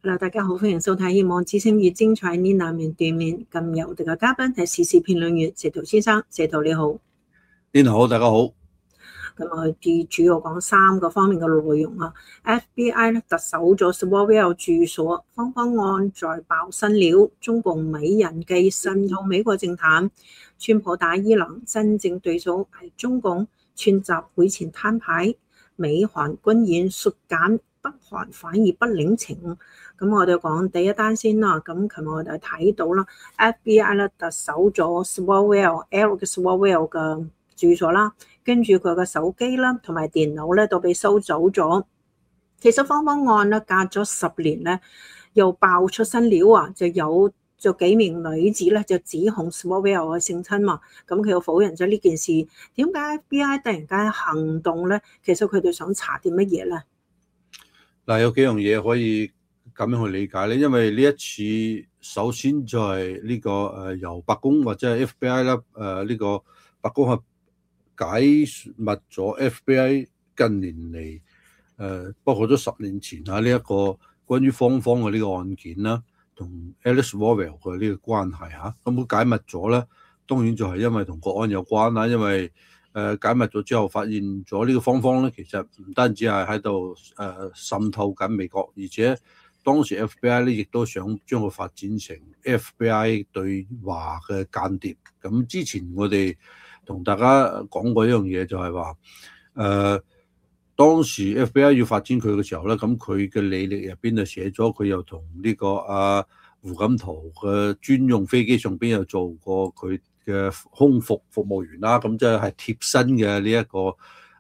Hello，大家好，歡迎收睇《希望之聲》越精彩呢難面對面。今日我哋嘅嘉賓係時事評論員謝濤先生，謝濤你好。 你好，大家好。 咁我哋主要講3個方面嘅內容啊。FBI 咧特搜咗 Swalwell 住所，方方案再爆新料，中共美人計滲透美國政壇，川普打伊朗，真正對手係中共，串習會前攤牌，美韓軍演縮減，北韓反而不領情。咁我哋講第一單先啦。咁琴日我哋睇到啦 ，FBI 咧特搜咗 Eric Swalwell 嘅住所啦，跟住佢嘅手機啦同埋電腦咧都被收走咗。其實方方案咧隔咗10年咧，又爆出新料啊，就幾名女子咧就指控 Swalwell 嘅性侵嘛。咁佢又否認咗呢件事。點解 FBI 突然間行動咧？其實佢哋想查啲乜嘢咧？ 嗱，有幾樣嘢可以咁樣去理解咧，因為呢一次首先就係呢個由白宮或者係 FBI 啦，呢個白宮係解密咗 FBI 近年嚟包括咗10年前呢一個關於芳芳嘅呢個案件啦，同 Eric Swalwell 嘅呢個關係嚇，咁佢解密咗咧，當然就係因為同國安有關啦，因為解密咗之後，發現咗呢個芳芳咧，其實唔單止係喺度滲透緊美國，而且當時 FBI 咧亦都想將佢發展成 FBI 對華嘅間諜。咁之前我哋同大家講過一樣嘢，就係話當時 FBI 要發展佢嘅時候咧，咁佢嘅履歷入邊就寫咗，佢又同呢個胡錦濤嘅專用飛機上邊有做過佢嘅空服服務員啦，咁即係貼身嘅呢一個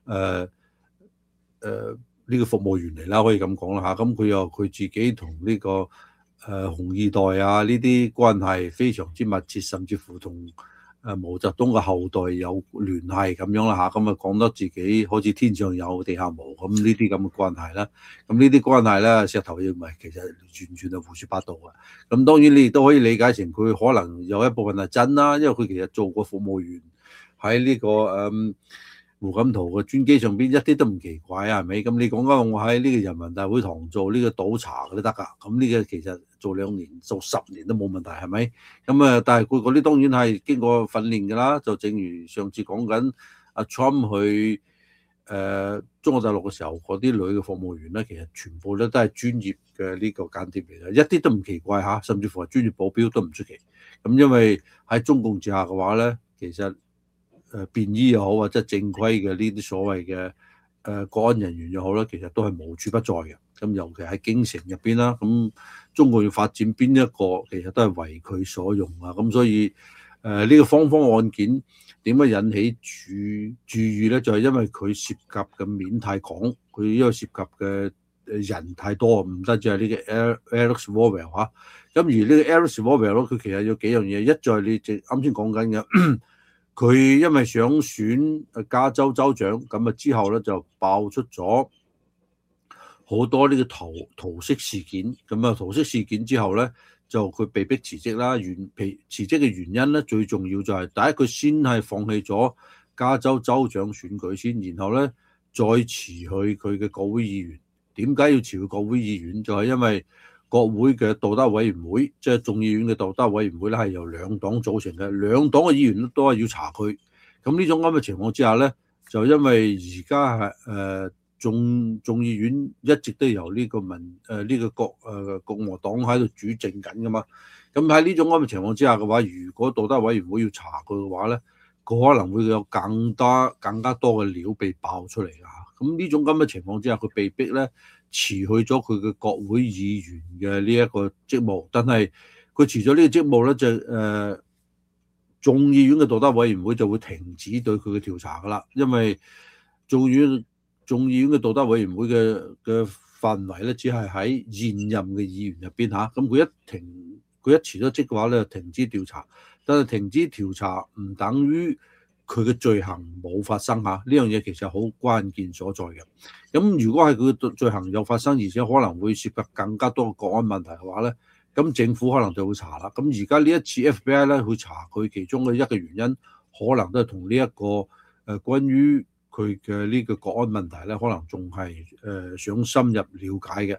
呢個服務員嚟啦，可以咁講啦嚇。咁佢自己同呢個紅二代啊呢啲關係非常之密切，甚至乎同毛澤東嘅後代有聯繫咁樣啦嚇。咁啊講得自己好似天上有地下無咁呢啲咁嘅關係啦。咁呢啲關係咧，石頭認為其實完全係胡說八道嘅。咁當然你亦都可以理解成佢可能有一部分係真啦，因為佢其實做過服務員喺呢個胡錦濤嘅專機上邊，一啲都唔奇怪啊，係咪？咁你講緊我喺呢個人民大會堂做呢個倒茶都得㗎，咁呢個其實做2年做10年都冇問題，係咪？咁但係佢嗰啲當然係經過訓練㗎啦，就正如上次講緊阿 Trump 去中國大陸嘅時候，嗰啲女嘅服務員咧，其實全部咧都係專業嘅呢個間諜嚟嘅，一啲都唔奇怪嚇，甚至乎係專業保鏢都唔出奇。咁因為喺中共之下嘅話咧，其實便衣又好或者正規嘅呢啲所謂嘅國安人員又好啦，其實都係無處不在嘅。咁尤其喺京城入邊啦，咁中國要發展邊一個，其實都係為佢所用啊。咁所以呢個芳芳案件點解引起注意咧？就係因為佢涉及嘅面太廣，佢因為涉及嘅人太多，唔單止係呢個 Eric Swalwell 嚇。咁而呢個 Eric Swalwell 佢其實有幾樣嘢，一在你啱先講緊嘅。佢因為想選加州州長，咁之後咧就爆出咗好多呢個桃色事件。咁桃色事件之後咧，就佢被逼辭職啦。辭職嘅原因咧，最重要就係第一，佢先係放棄咗加州州長選舉先，然後咧再辭去佢嘅國會議員。點解要辭去國會議員？就係因為國會嘅道德委員會，即係眾議院嘅道德委員會咧，係由2黨組成嘅，2黨嘅議員都係要查佢。咁呢種咁嘅情況之下咧，就因為而家係眾議院一直都由呢個共和黨喺度主政緊噶嘛。咁喺呢種咁嘅情況之下嘅話，如果道德委員會要查佢嘅話咧，佢可能會有更加多嘅料被爆出嚟㗎。咁呢種咁嘅情況之下，佢被逼咧辭去咗佢嘅國會議員嘅呢一個職務，但係佢辭咗呢個職務咧，就眾議院嘅道德委員會就會停止對佢嘅調查㗎啦，因為眾議院嘅道德委員會嘅範圍咧，只係喺現任嘅議員入邊嚇，咁佢一辭咗職嘅話咧，就停止調查，但係停止調查唔等於佢嘅罪行冇發生嚇，呢樣嘢其實好關鍵所在嘅。咁如果係佢嘅罪行有發生，而且可能會涉及更加多嘅國安問題嘅話咧，咁政府可能就會查啦。咁而家呢一次 FBI 咧去查佢其中嘅一個原因，可能都係同呢一個關於佢嘅呢個國安問題咧，可能仲係想深入了解嘅。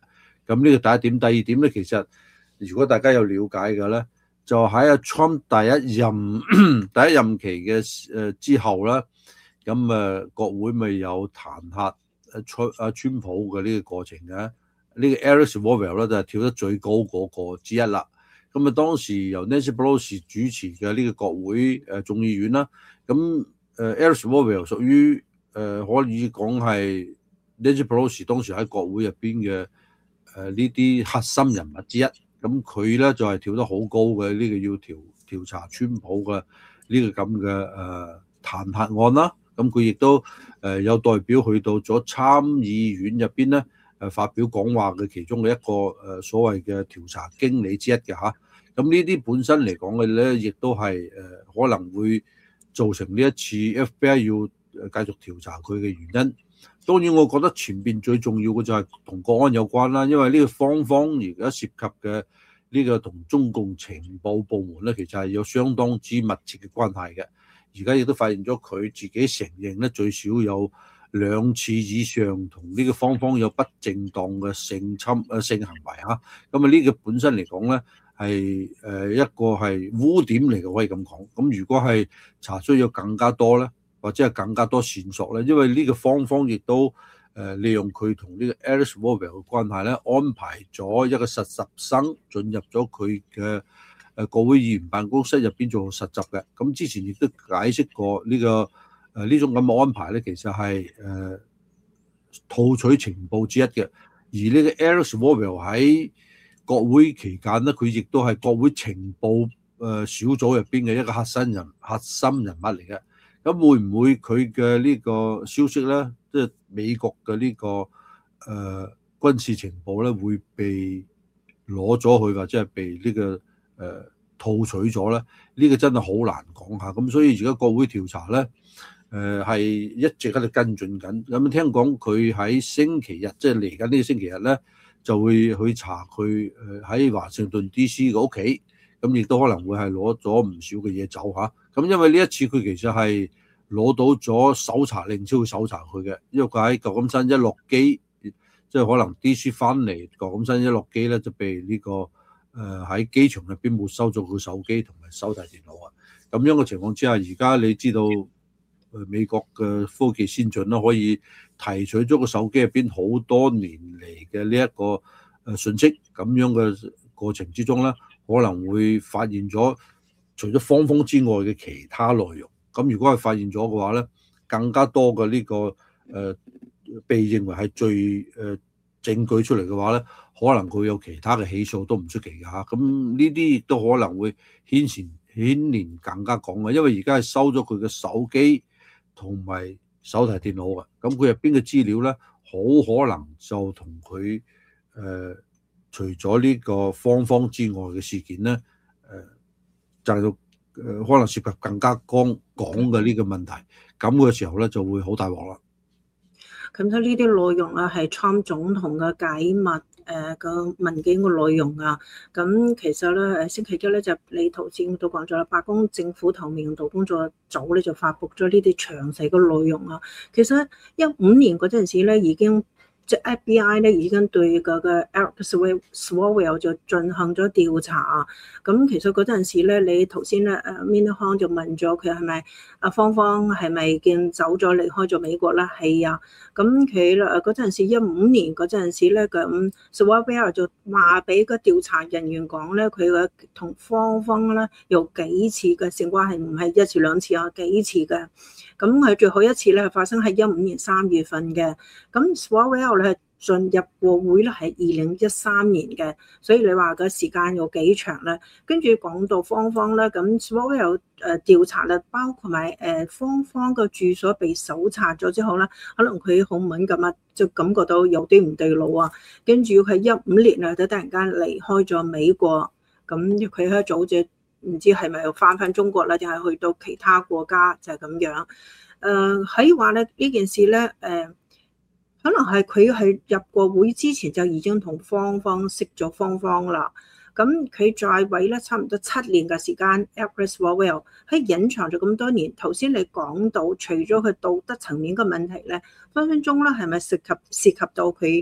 咁呢個第一點，第二點咧，其實如果大家有了解嘅咧，就喺阿 Trump 第一任期嘅之後咧，咁國會咪有彈劾川普嘅呢個過程嘅，呢個 Eric Swalwell 咧就係跳得最高嗰個之一啦。咁當時由 Nancy Pelosi 主持嘅呢個國會眾議院啦，咁Eric Swalwell 屬於可以講係 Nancy Pelosi 當時喺國會入邊嘅呢啲核心人物之一。咁佢咧就係跳得好高嘅，呢個要調查川普嘅呢個咁嘅彈劾案啦。咁佢亦都有代表去到咗參議院入邊咧發表講話嘅其中嘅一個所謂嘅調查經理之一嘅嚇。咁呢啲本身嚟講嘅咧，亦都係可能會造成呢一次 FBI 要繼續調查佢嘅原因。當然，我覺得前邊最重要嘅就係同國安有關啦，因為呢個方而家涉及嘅呢個同中共情報部門咧，其實係有相當之密切嘅關係嘅。而家亦都發現咗佢自己承認咧，最少有2次以上同呢個方有不正當嘅性行為嚇。咁呢個本身嚟講咧，係一個係污點嚟嘅，可以咁講。咁如果係查出有更加多咧，或者係更加多線索咧，因為呢個方亦都利用佢同呢個 Eric Swalwell 嘅關係咧，安排咗一個實習生進入咗佢嘅國會議員辦公室入邊做實習嘅。咁之前亦都解釋過呢呢種咁嘅安排咧，其實係套取情報之一嘅。而呢個 Eric Swalwell 喺國會期間咧，佢亦都係國會情報小組入邊嘅一個核心人物嚟嘅。咁會唔會佢嘅呢個消息咧，即係美國嘅呢個軍事情報咧，會被攞咗去，或者係被呢個套取咗咧？呢個真係好難講下。咁所以而家國會調查咧，係一直喺度跟進緊。咁聽講佢喺星期日，即係嚟緊呢個星期日咧，就會去查佢喺華盛頓 DC 嘅屋企。咁亦都可能會係攞咗唔少嘅嘢走嚇。咁因為呢一次佢其實係攞到咗搜查令先會搜查佢嘅，因為佢喺舊金山一落機，即係可能 DC 翻嚟舊金山一落機咧，就被呢個喺機場入邊沒收咗佢手機同埋手提電腦啊。咁樣嘅情況之下，而家你知道美國嘅科技先進啦，可以提取咗個手機入邊好多年嚟嘅呢一個信息，咁樣嘅過程之中咧，可能會發現咗除咗方之外嘅其他內容。咁如果係發現咗嘅話咧，更加多嘅呢個被認為係罪證據出嚟嘅話咧，可能佢有其他嘅起訴都唔出奇嘅嚇。咁呢啲亦都可能會牽連更加廣嘅，因為而家係收咗佢嘅手機同埋手提電腦嘅。咁佢入邊嘅資料咧，好可能就同佢除咗呢個方之外嘅事件咧，就係到可能涉及更加廣嘅呢個問題，咁嘅時候咧就會好大鑊啦。 咁所以呢啲內容啊，係 Trump 總統嘅解密個文件嘅內容啊。咁其實咧星期一咧就你頭先都講咗啦，白宮政府透明度工作組咧就發布咗呢啲詳細嘅內容啊。其實15年嗰陣時咧已經。即 FBI 咧已經對個 Eric Swalwell 就進行咗調查。咁其實嗰陣時咧，你頭先咧Mina Hong 就問咗佢係咪方係咪見走咗離開咗美國啦？係啊。咁佢嗰陣時15年嗰陣時咧，咁 Swalwell 就話俾個調查人員講咧，佢嘅同方咧有幾次嘅性關係，唔係一次兩次啊，幾次嘅。咁佢最後一次咧發生喺15年3月份嘅。咁 Swalwell 咧進入國會咧係2013年嘅，所以你話個時間有幾長咧？跟住講到方咧，咁 Swalwell 調查咧，包括埋方個住所被搜查咗之後咧，可能佢好敏感啊，就感覺到有啲唔對路啊。跟住佢15年啊，就突然間離開咗美國，咁佢喺組織。唔知係咪又翻中國啦，定係去到其他國家就係咁樣。喺話咧呢件事咧，可能係佢係入國會之前就已經同方識咗方啦。咁佢在位咧差唔多7年嘅時間 Eric Swalwell 喺隱藏咗咁多年。頭先你講到，除咗佢道德層面嘅問題咧，分鐘咧係咪涉及到佢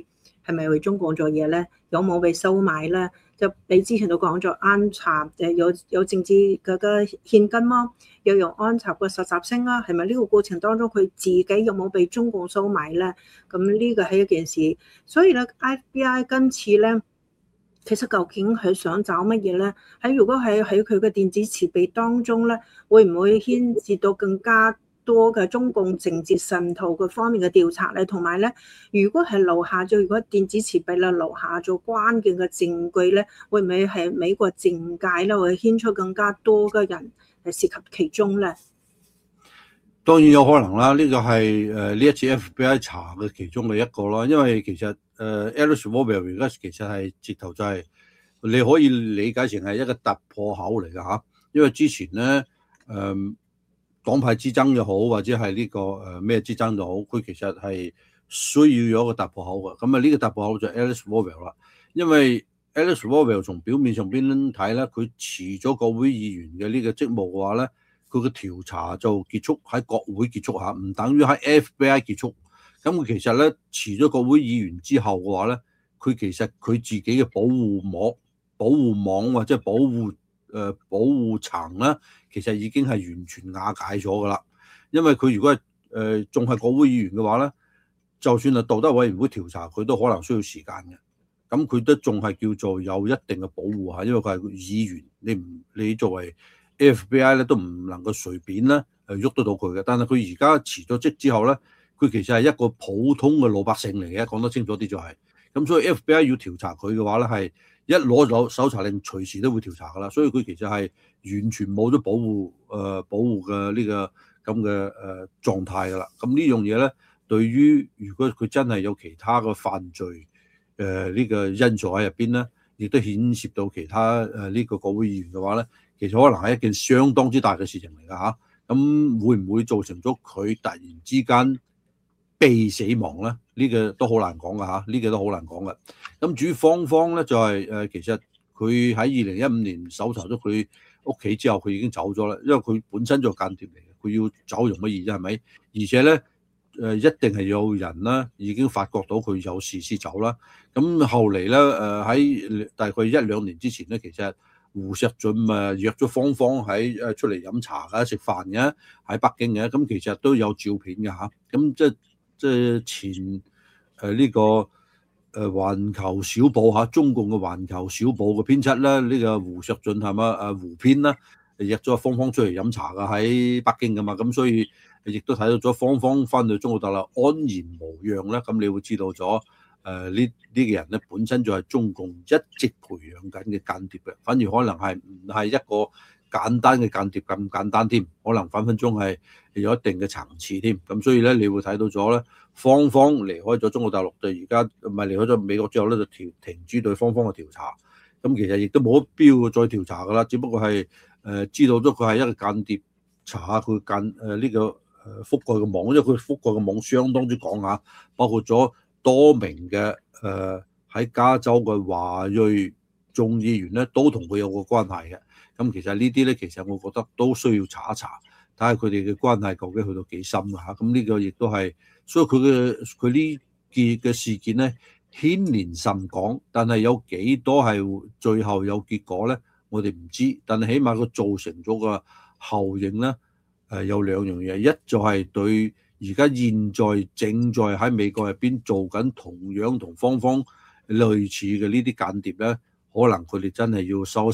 係咪為中共做嘢咧？有冇被收買咧？就你之前都講咗安插有政治嘅獻金咯，又有安插嘅實習生啦，係咪呢個過程當中佢自己有冇被中共收買咧？咁呢個係一件事，所以咧 FBI 今次咧，其實究竟佢想找乜嘢咧？如果喺佢嘅電子設備當中咧，會唔會牽涉到更加多嘅中共政治滲透嘅方面嘅調查咧？同埋咧，如果電子設備咧留下咗關鍵嘅證據咧，會唔會係美國政界咧會牽出更加多嘅人係涉及其中咧？ 當然有可能啦，呢個係呢一次 FBI 查嘅其中嘅一個啦。因為其實Alex Wobel 而家其實係直頭就係你可以理解成係一個突破口嚟㗎嚇。因為之前咧黨派之爭又好，或者係呢個咩之爭又好，佢其實係需要有一個突破口嘅。咁啊，呢個突破口就係 Alex Wobel 啦。因為 Alex Wobel 從表面上邊睇咧，佢辭咗國會議員嘅呢個職務嘅話咧，佢嘅調查就結束喺國會結束嚇，唔等於喺 FBI 結束。咁佢其實咧辭咗國會議員之後嘅話咧，佢其實佢自己嘅保護網或者保護層咧，其實已經係完全瓦解咗噶啦。因為佢如果係仲係國會議員嘅話咧，就算係道德委員會調查，佢都可能需要時間嘅。咁佢都仲係叫做有一定嘅保護嚇，因為佢係議員，你作為 FBI 咧都唔能夠隨便咧喐得到佢嘅。但係佢而家辭咗職之後咧，佢其實係一個普通嘅老百姓嚟嘅，講得清楚啲就係。咁所以 FBI 要調查佢嘅話咧，係一攞咗搜查令，隨時都會調查噶啦。所以佢其實係完全冇咗保護嘅呢個咁嘅狀態噶啦。咁呢樣嘢咧，對於如果佢真係有其他嘅犯罪呢個因素喺入邊咧，亦都牽涉到其他呢個國會議員嘅話咧，其實可能係一件相當之大嘅事情嚟㗎嚇。咁會唔會造成咗佢突然之間被死亡咧？呢個都好難講㗎嚇，呢個都好難講㗎。咁至於方咧就係其實佢喺2015年搜查咗佢屋企之後，佢已經走咗啦，因為佢本身就係間諜嚟嘅，佢要走容乜嘢啫？係咪？而且咧一定係有人啦，已經發覺到佢有事先走啦。咁後嚟咧喺大概1-2年之前咧，其實胡錫進約咗芳喺出嚟飲茶嘅食飯嘅喺北京嘅，咁其實都有照片嘅嚇。咁即係前呢個環球小報嚇，中共嘅環球小報嘅編輯啦，呢個胡錫進係嘛胡編啦，約咗芳出嚟飲茶嘅喺北京㗎嘛。咁所以亦都睇到咗芳翻到中國大陸安然無恙咧。咁你會知道咗呢個人咧本身就係中共一直培養緊嘅間諜嘅，反而可能係唔係一個簡單嘅間諜咁簡單添，可能分鐘係有一定嘅層次添。咁所以咧，你會睇到咗咧，芳離開咗中國大陸，對而家唔係離開咗美國之後咧，就停止對芳嘅調查。咁其實亦都冇必要再調查噶啦，只不過係知道咗佢係一個間諜，查下佢呢個覆蓋嘅網，因為佢覆蓋嘅網相當之廣嚇，包括咗多名嘅喺加州嘅華裔眾議員咧，都同佢有個關係嘅。咁其實呢啲咧，其實我覺得都需要查一查，睇下佢哋嘅關係究竟去到幾深啊！咁呢個亦都係，所以佢呢件嘅事件咧牽連甚廣，但係有幾多係最後有結果咧，我哋唔知。但係起碼佢造成咗個後應咧，有兩樣嘢，一就係對而家現在正在喺美國入邊做緊同樣同芳類似嘅呢啲間諜咧，可能佢哋真係要收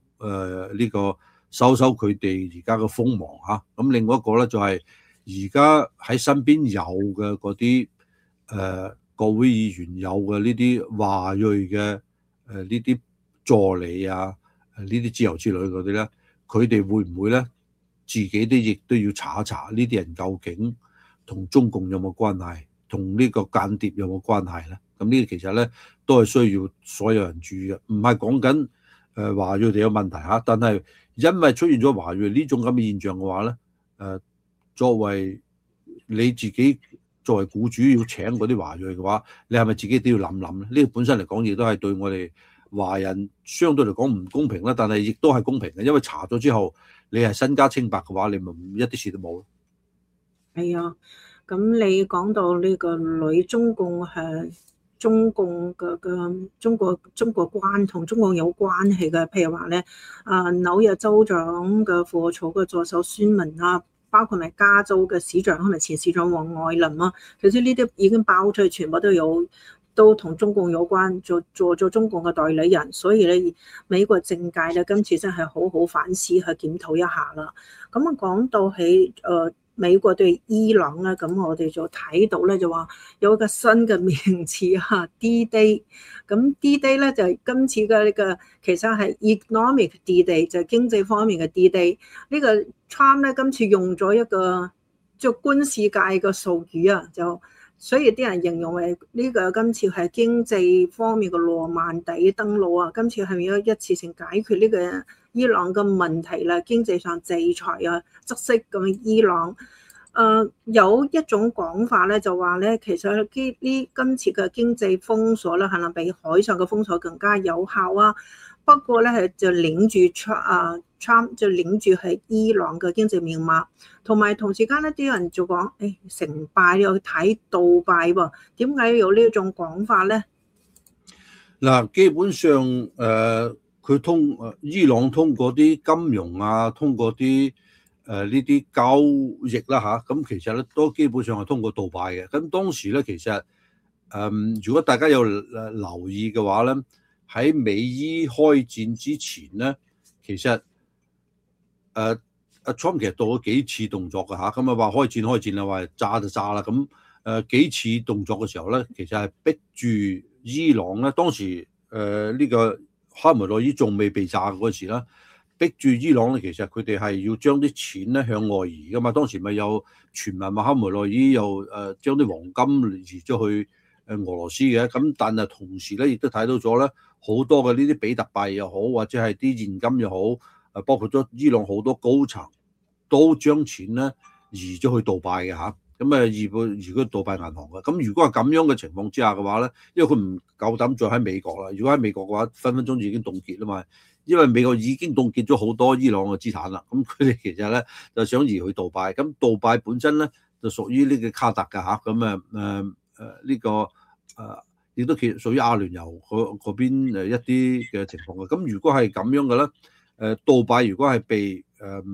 佢哋而家嘅鋒芒嚇。咁另外一個咧就係而家喺身邊有嘅嗰啲國會議員有嘅呢啲華裔嘅呢啲助理啊，呢啲之類嗰啲咧，佢哋會唔會咧自己亦都要查一查呢啲人究竟同中共有冇關係，同呢個間諜有冇關係咧？咁呢個其實咧都係需要所有人注意嘅，唔係講緊華裔哋有問題嚇，但係因為出現咗華裔呢種咁嘅現象嘅話咧，作為你自己作為僱主要請嗰啲華裔嘅話，你係咪自己都要諗諗咧？呢個本身嚟講亦都係對我哋華人相對嚟講唔公平啦，但係亦都係公平嘅，因為查咗之後你係身家清白嘅話，你咪一啲事都冇咯。 係啊，咁你講到呢個女中共中共中國同中共有關係嘅，譬如話咧，紐約州長嘅副草嘅助手孫文啊，包括埋加州嘅市長同埋前市長王愛林啊，其實呢啲已經爆出去，全部都同中共有關，做咗中共嘅代理人，所以咧美國政界咧今次真係好好反思去檢討一下啦。咁啊講到起美國對伊朗咧，咁我哋就睇到咧就話有一個新嘅名詞嚇 D-Day， 咁 D-Day 咧就係今次嘅呢個其實係 economic D-Day， 就係經濟方面嘅 D-Day。呢個 Trump 咧今次用咗一個即係軍事界嘅術語啊，所以啲人形容為呢個今次係經濟方面嘅諾曼底登陸啊，今次係咪有一次性解決呢個伊朗嘅問題啦？經濟上制裁啊，窒息咁伊朗。有一種講法咧，就話咧，其實今次嘅經濟封鎖咧，可能比海上嘅封鎖更加有效啊。不過咧，係就領住Trump 就領住係伊朗嘅經濟命脈，同時間咧，啲人就講，成敗要睇杜拜喎。點解有呢一種講法咧？ 嗱，基本上佢伊朗通過啲金融啊，通過啲呢啲交易啦嚇，咁其實咧都基本上係通過杜拜嘅。咁當時咧，其實如果大家有留意嘅話咧，喺美伊開戰之前咧，其實阿 Trump 其實做咗幾次動作嘅嚇，咁啊話開戰啦，話炸就炸啦，咁幾次動作嘅時候咧，其實係逼住伊朗咧，當時呢個哈梅內伊仲未被炸嗰時啦，逼住伊朗咧，其實佢哋係要將啲錢咧向外移噶嘛。當時咪有傳聞話哈梅內伊又將啲黃金移咗去俄羅斯嘅，咁但係同時咧亦都睇到咗咧好多嘅呢啲比特幣又好，或者係啲現金又好，包括咗伊朗好多高層都將錢咧移咗去杜拜嘅嚇。咁啊，移去杜拜銀行嘅。咁如果係咁樣嘅情況之下嘅話咧，因為佢唔夠膽再喺美國啦。如果喺美國嘅話，分分鐘已經凍結啦嘛。因為美國已經凍結咗好多伊朗嘅資產啦。咁佢哋其實咧就想移去杜拜。咁杜拜本身咧就屬於呢個卡特㗎嚇。咁呢個亦都屬於阿聯酋嗰邊一啲嘅情況嘅。咁如果係咁樣嘅咧，杜拜如果係被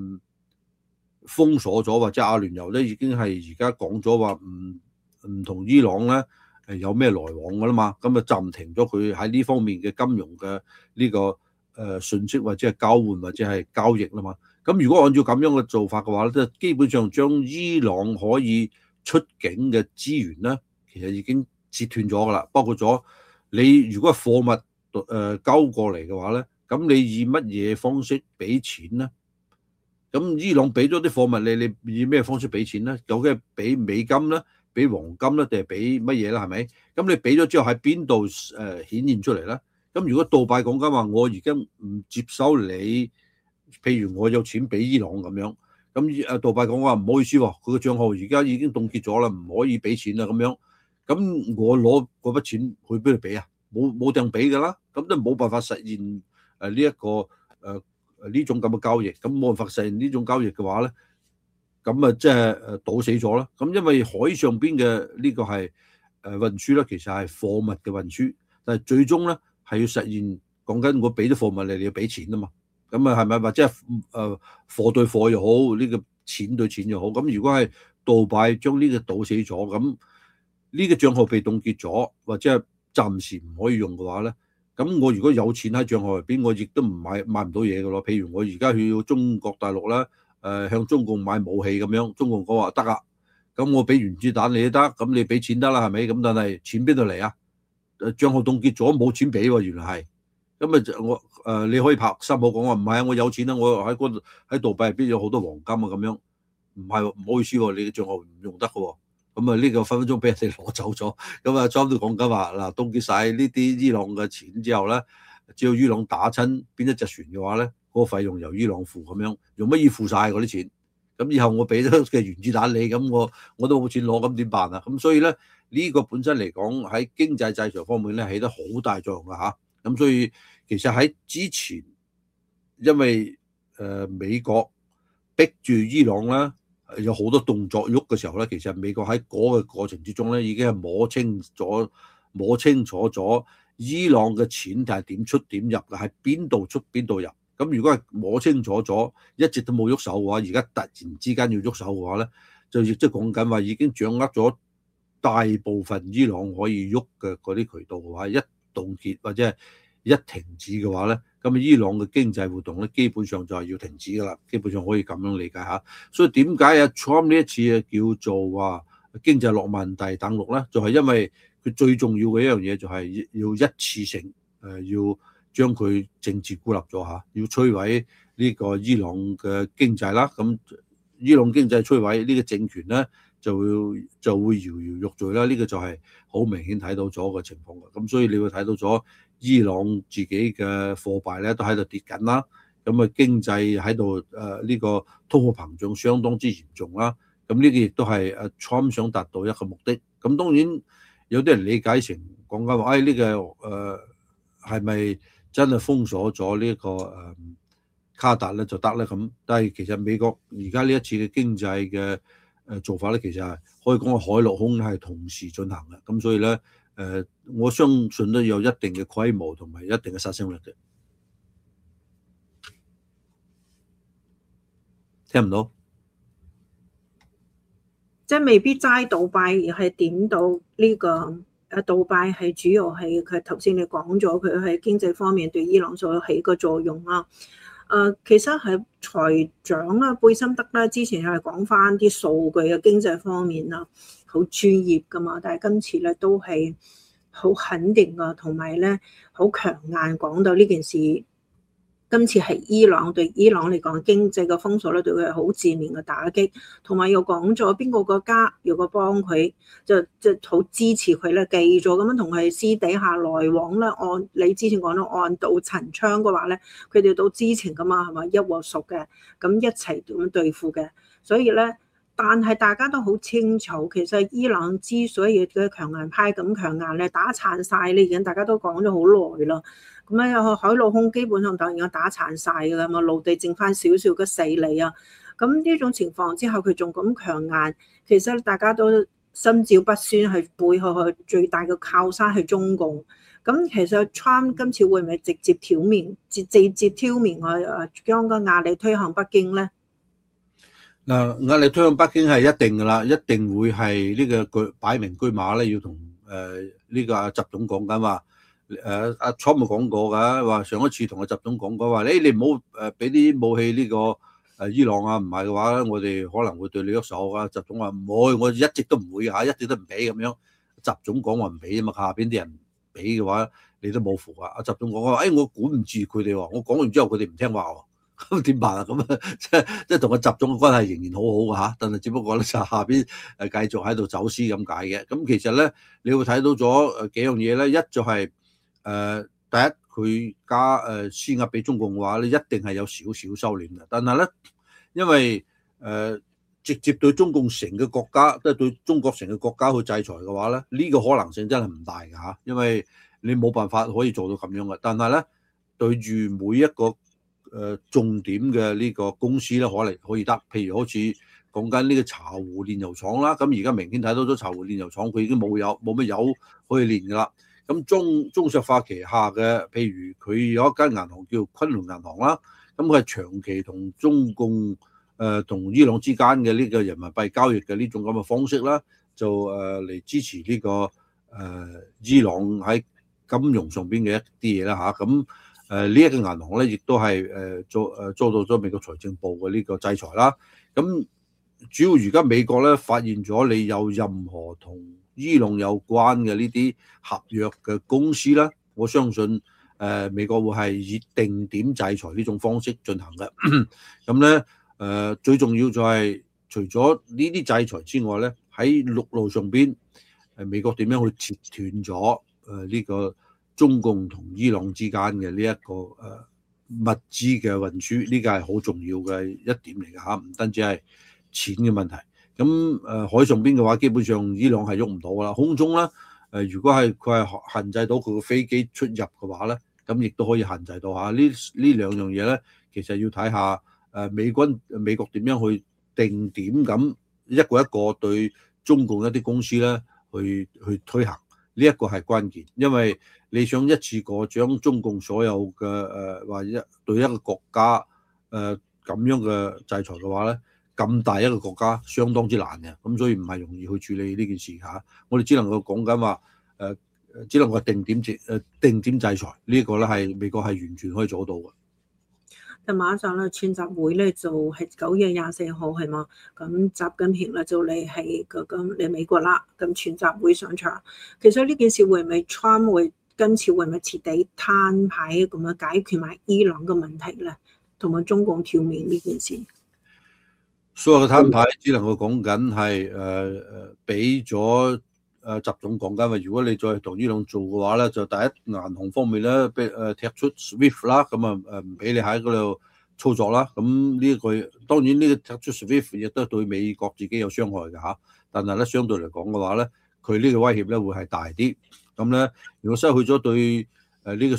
封鎖咗，或者阿聯酋咧已經係而家講咗話唔同伊朗咧有咩來往噶啦嘛，咁啊暫停咗佢喺呢方面嘅金融嘅呢個信息或者係交換或者係交易啦嘛。咁如果按照咁樣嘅做法嘅話咧，即係基本上將伊朗可以出境嘅資源咧，其實已經截斷咗噶啦。包括咗你如果係貨物交過嚟嘅話咧，咁你以乜嘢方式俾錢咧？咁伊朗俾咗啲貨物你以咩方式俾錢咧？究竟係俾美金咧，俾黃金咧，定係俾乜嘢啦？係咪？咁你俾咗之後喺邊度顯現出嚟咧？咁如果杜拜講緊話，我而家唔接收你，譬如我有錢俾伊朗咁樣，咁杜拜講話唔好意思喎，佢個帳號而家已經凍結咗啦，唔可以俾錢啦咁樣。咁我攞嗰筆錢去邊度俾啊？冇定俾㗎啦，咁都冇辦法實現呢一個呢種咁嘅交易，咁冇辦法實現呢種交易嘅話咧，咁啊即係賭死咗啦。咁因為海上邊嘅呢個係運輸咧，其實係貨物嘅運輸，但係最終咧係要實現講緊我俾咗貨物你要俾錢啊嘛。咁啊係咪或者係貨對貨又好，呢個錢對錢又好。咁如果係杜拜將呢個賭死咗，咁呢個帳號被凍結咗，或者係暫時唔可以用嘅話咧，咁我如果有錢喺帳號入邊，我亦都買唔到嘢嘅咯。譬如我而家去到中國大陸啦，向中共買武器咁樣，中共講話得啊，咁我俾原子彈你都得，咁你俾錢得啦，係咪？咁但係錢邊度嚟啊？帳號凍結咗，冇錢俾喎，原來係。咁啊我你可以拍心口講話唔係啊，我有錢啊，我喺杜拜入邊有好多黃金啊咁樣，唔係唔好意思喎，你嘅帳號唔用得嘅喎。咁啊呢個分分鐘俾人哋攞走咗，咁啊 Trump 都講緊話嗱，凍結晒呢啲伊朗嘅錢之後咧，只要伊朗打親邊一隻船嘅話咧，嗰個費用由伊朗付咁樣，用乜嘢付晒嗰啲錢？咁以後我俾咗嘅原子彈你，咁我都冇錢攞，咁點辦啊？咁所以咧呢個本身嚟講喺經濟制裁方面咧起得好大作用㗎嚇。咁所以其實喺之前，因為美國逼住伊朗啦。有好多動作喐嘅時候咧，其實美國喺嗰個過程之中咧，已經係摸清咗摸清楚咗伊朗嘅錢係點出點入嘅，係邊度出邊度入。咁如果係摸清楚咗，一直都冇喐手嘅話，而家突然之間要喐手嘅話咧，就亦即係講緊話已經掌握咗大部分伊朗可以喐嘅嗰啲渠道嘅話，一凍結或者係一停止嘅話咧，咁伊朗嘅經濟活動咧基本上就係要停止㗎啦，基本上可以咁樣理解下。所以點解啊 Trump 呢一次叫做話經濟諾曼第登陸咧，就係因為佢最重要嘅一樣嘢就係要一次性要將佢政治孤立咗嚇，要摧毀呢個伊朗嘅經濟啦。咁伊朗經濟摧毀，呢個政權咧就會搖搖欲墜啦。呢個就係好明顯睇到咗嘅情況嘅。咁所以你會睇到咗伊朗自己嘅貨幣咧都喺度跌緊啦。咁啊經濟喺度呢個通貨膨脹相當之嚴重啦。咁呢個亦都係Trump 想達到一個目的。咁當然有啲人理解成講緊話，呢個係咪真係封鎖咗呢個卡達咧就得咧咁？但係其實美國而家呢一次嘅經濟嘅做法咧，其實係可以講係海陸空係同時進行嘅。咁所以咧我相信都有一定嘅規模同埋一定嘅殺傷力嘅。聽唔到？ 即係未必齋杜拜，而係點到呢個杜拜係主要係佢頭先你講咗，佢喺經濟方面對伊朗所起個作用啦。其實係財長啦，貝森德啦，之前係講翻啲數據嘅經濟方面啦，好專業噶嘛，但係今次咧都係好肯定啊，同埋咧好強硬講到呢件事。今次係伊朗對伊朗嚟講經濟嘅封鎖咧，對佢係好致命嘅打擊，同埋又講咗邊個國家如果幫佢，就好支持佢咧，繼續咁樣同佢私底下來往啦。按你之前講到按道陳倉嘅話咧，佢哋都知情噶嘛，係咪一鑊熟嘅，咁一齊咁樣對付嘅。所以咧，但係大家都好清楚，其實伊朗之所以嘅強硬派咁強硬咧，打殘晒你已經大家都講咗好耐啦。咁咧，海陸空基本上當然打殘晒㗎啦，嘛陸地剩翻少少嘅勢力啊。咁呢種情況之後，佢仲咁強硬，其實大家都心照不宣，係背後佢最大嘅靠山係中共。咁其實 Trump 今次會唔會直接挑面，直接挑面將個壓力推向北京咧？ 嗱，壓力推向北京係一定㗎啦，一定會係呢個擺明車馬咧，要同呢個阿習總講緊話。阿 Trump 咪講過㗎，話上一次同阿習總講過話，你唔好俾啲武器呢個伊朗啊，唔係嘅話我哋可能會對你喐手㗎。習總話唔會，我一直都唔會嚇，一直都唔俾咁樣。習總講話唔俾啊嘛，下邊啲人俾嘅話，你都冇符啊。阿習總講話，我管唔住佢哋喎，我講完之後佢哋唔聽話喎，咁點辦啊？咁啊，即係同阿習總嘅關係仍然好好㗎嚇，但係只不過咧就下邊繼續喺度走私咁解嘅。咁其實咧，你會睇到咗幾樣嘢咧，一就係第一，佢加施壓俾中共嘅話咧，一定係有少少收斂嘅。但係咧，因為直接對中共成個國家，即係對中國成個國家去制裁嘅話咧，呢個可能性真係唔大㗎嚇，因為你冇辦法可以做到咁樣嘅。但係咧，對住每一個重點嘅呢個公司咧，可以得，譬如好似講緊呢個茶壺煉油廠啦，咁而家明顯睇到咗茶壺煉油廠佢已經冇乜油可以煉㗎啦。咁中石化旗下嘅，譬如佢有一間銀行叫昆侖銀行啦，咁佢係長期同中共同伊朗之間嘅呢個人民幣交易嘅呢種咁嘅方式啦，就嚟支持呢個伊朗喺金融上邊嘅一啲嘢啦嚇。咁呢一個銀行咧，亦都係遭到咗美國財政部嘅呢個制裁啦。咁主要而家美國咧發現咗你有任何同伊朗有關嘅呢啲合約嘅公司啦，我相信美國會係以定點制裁呢種方式進行嘅。咁咧最重要就係除咗呢啲制裁之外咧，喺陸路上邊美國點樣去切斷咗呢個中共同伊朗之間嘅呢一個物資嘅運輸，呢個係好重要嘅一點嚟嘅嚇，唔單止係錢嘅問題。咁海上邊嘅話，基本上伊朗係喐唔到噶啦。空中咧，如果係佢係限制到佢個飛機出入嘅話咧，咁亦都可以限制到嚇。呢兩樣嘢咧，其實要睇下美國點樣去定點咁一個一個對中共一啲公司咧去推行。 呢一個係關鍵，因為你想一次過將中共所有嘅或者對一個國家咁樣嘅制裁嘅話咧，咁大一個國家相當之難嘅，咁所以唔係容易去處理呢件事嚇。我哋只能夠講緊話只能夠定點制裁呢個咧係美國係完全可以做到嘅。 就馬上咧，串習會咧就係9月24號係嘛？咁習近平咧就嚟美國啦，咁串習會上場。其實呢件事會唔會 Trump 會今次會唔會徹底攤牌咁樣解決埋伊朗嘅問題咧？同埋中共跳面呢件事， 所有嘅攤牌只能夠講緊係俾咗習總講緊話，如果你再同伊朗做嘅話咧，就第一銀行方面咧，踢出 SWIFT 啦，咁啊唔俾你喺嗰度操作啦。咁呢一個當然呢個踢出 SWIFT 亦都對美國自己有傷害嘅嚇，但係咧相對嚟講嘅話咧，佢呢個威脅咧會係大啲。咁咧，如果失去咗對呢個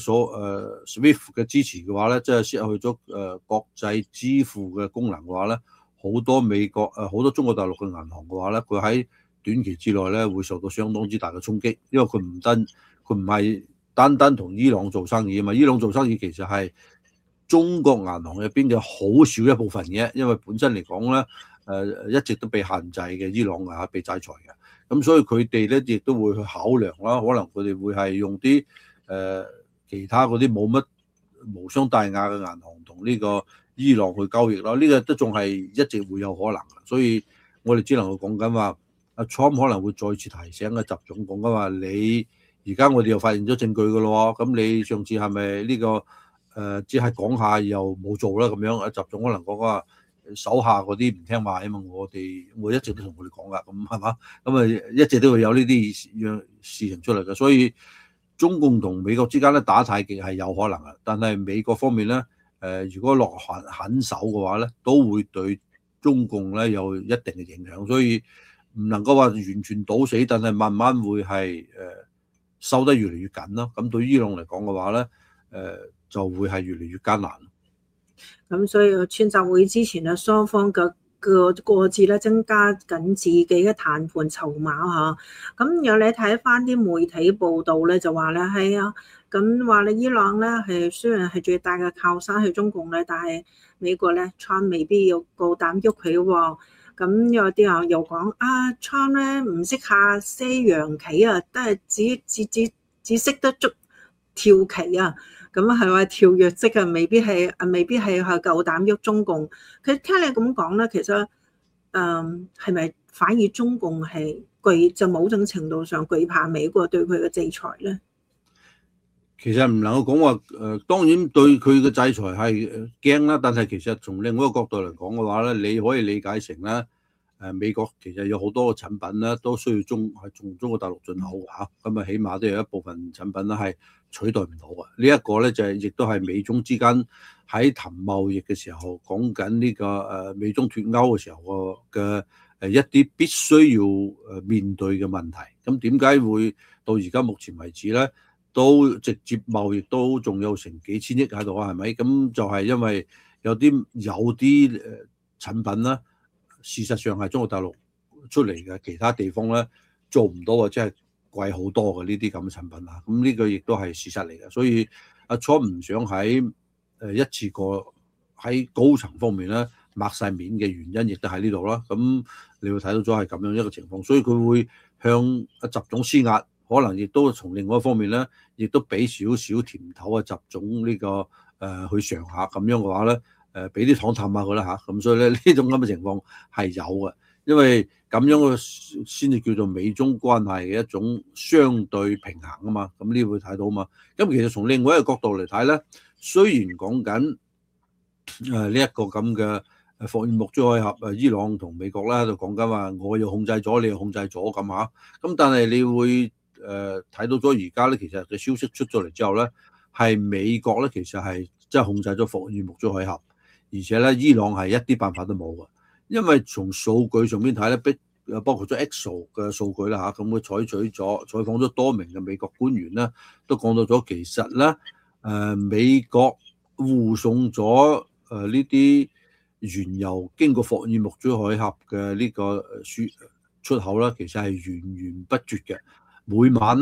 SWIFT 嘅支持嘅話咧，即係失去咗國際支付嘅功能嘅話咧，好多美國好多中國大陸嘅銀行嘅話咧，佢喺短期之內咧會受到相當之大嘅衝擊，因為佢唔係單單同伊朗做生意啊嘛，伊朗做生意其實係中國銀行入邊嘅好少一部分嘅，因為本身嚟講咧一直都被限制嘅伊朗啊被制裁嘅，咁所以佢哋咧亦都會去考量啦，可能佢哋會係用啲其他嗰啲冇乜無傷大雅嘅銀行同呢個伊朗去交易啦，呢個都仲係一直會有可能嘅，所以我哋只能夠講緊話，阿 Trump 可能會再次提醒阿習總講緊話，你而家我哋又發現咗證據嘅咯，咁你上次係咪呢個只係講下又冇做啦咁樣？阿習總可能講話手下嗰啲唔聽話啊嘛，我一直都同佢哋講噶，咁係嘛？咁啊一直都會有呢啲樣事情出嚟嘅，所以中共同美國之間咧打太極係有可能嘅，但係美國方面咧如果落狠手嘅話咧，都會對中共咧有一定嘅影響，所以唔能夠話完全堵死，但係慢慢會係收得越嚟越緊咯。咁對於伊朗嚟講嘅話咧，就會係越嚟越艱難。 咁所以串習會之前咧，雙方嘅各自咧增加緊自己嘅談判籌碼嚇。咁有你睇翻啲媒體報道咧，就話咧係啊，咁話咧伊朗咧係雖然係最大嘅靠山係中共咧，但係美國咧 Trump 未必要夠膽喐佢喎。咁有啲人又講啊 Trump 咧唔識下西洋棋啊，都係只識得捉跳棋啊。咁係話跳躍式啊，未必係夠膽喐中共。佢聽你咁講咧，其實係咪反而中共係就某種程度上懼怕美國對佢嘅制裁咧？ 其實唔能夠講話當然對佢嘅制裁係驚啦，但係其實從另外一個角度嚟講嘅話咧，你可以理解成咧美國其實有好多嘅產品咧都需要從中國大陸進口嚇，咁啊起碼都有一部分產品咧係取代唔到嘅。呢一個咧就係亦都係美中之間喺談貿易嘅時候講緊呢個美中脫歐嘅時候嘅一啲必須要面對嘅問題。咁點解會到而家目前為止咧都直接貿易都仲有成幾千億喺度啊？係咪？咁就係因為有啲產品咧，事實上係中國大陸出嚟嘅，其他地方咧做唔到或者係貴好多嘅呢啲咁嘅產品啊。咁呢個亦都係事實嚟嘅，所以阿 Trump 唔想喺一次過喺高層方面咧抹晒面嘅原因，亦都喺呢度啦。咁你會睇到咗係咁樣一個情況，所以佢會向阿習總施壓。可能亦都從另外一方面咧，亦都俾少少甜頭啊，習總呢個去嘗下咁樣嘅話咧，俾啲糖氹下佢啦嚇。咁所以咧呢種咁嘅情況係有嘅，因為咁樣嘅先至叫做美中關係嘅一種相對平衡啊嘛。咁呢會睇到啊嘛。咁其實從另外一個角度嚟睇咧，雖然講緊呢一個咁嘅霍爾木茲海峽伊朗同美國咧喺度講緊話，我又控制咗，你又控制咗咁嚇。咁但係你會睇到咗而家咧，其實嘅消息出咗嚟之後咧，係美國咧其實係真係控制咗霍爾木茲海峽，而且咧伊朗係一啲辦法都冇嘅，因為從數據上邊睇咧，包括咗 Exo 嘅數據啦嚇，咁佢採訪咗多名嘅美國官員咧，都講到咗其實咧美國護送咗呢啲原油經過霍爾木茲海峽嘅呢個出口啦，其實係源源不絕嘅。每晚咧，